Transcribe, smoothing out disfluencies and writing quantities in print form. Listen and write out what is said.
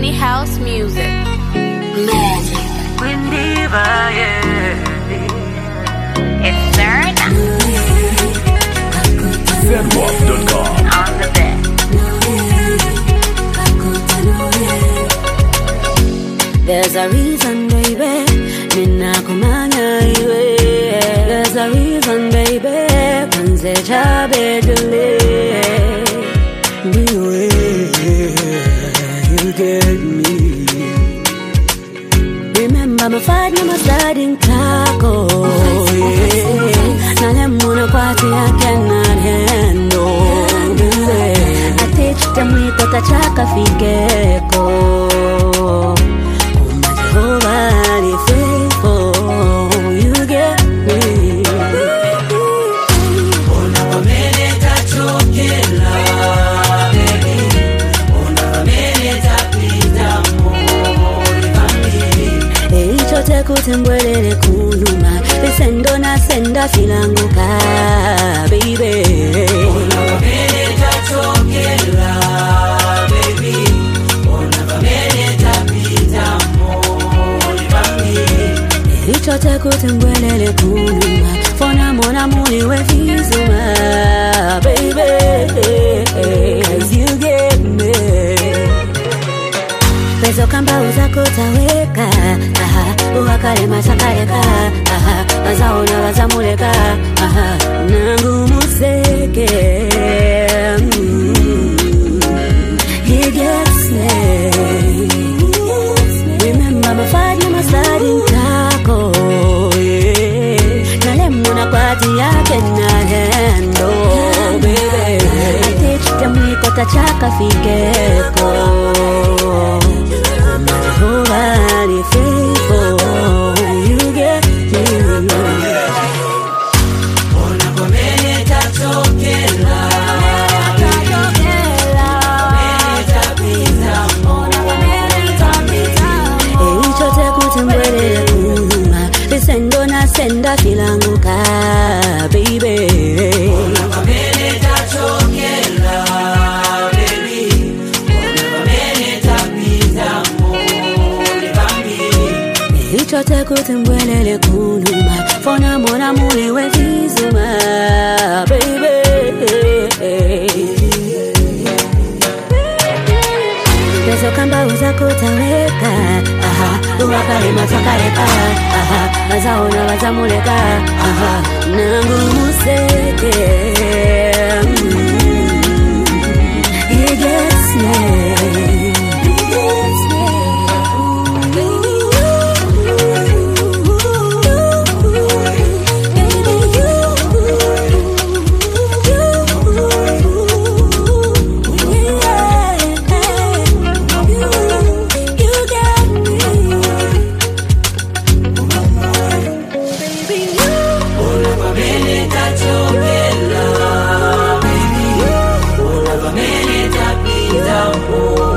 Money House Music. Windiva, yeah. It's Serna Zenwalk.com on the bed. There's a reason, baby. Ninakumanya iwe. There's a reason, baby. Kanze chabe dule. Niwe, you get me. Remember my fight, my sliding taco. Now them wanna party, I cannot handle. I teach them we got a chaka figeko. Nobody faithful, you get me. Ona wamele tachokela, baby. Ona wamele tapita mori family. Chote kutembwelele kunuma, sendo na senda filanguka, baby. Ona wamele tachokela, baby. Ona wamele tapita chote kutembwelele kunuma, fona mona muni we vizuma, baby, as you get me. Pezo kamba uza kutaweka, uwakale masakareka, wazaona wazamuleka, nangu museke. He gets me. Remember my fight, my sliding taco, yeah. Na lemuna party, I cannot handle, baby. I teach them we got a chaka figeko. Nobody faithful, you get me. Ona komene tachokela. Sendo na senda filanguka, baby. Ona kamele tachokela, baby. Ona kamele tapita mole family. Chote kutembwelele kunuma, fona mona mule we vizuma, baby. Pezo kamba uza kutaweka, uwakale matakareka, wazaona wazamuleka, nangu museke. He gets me. Oh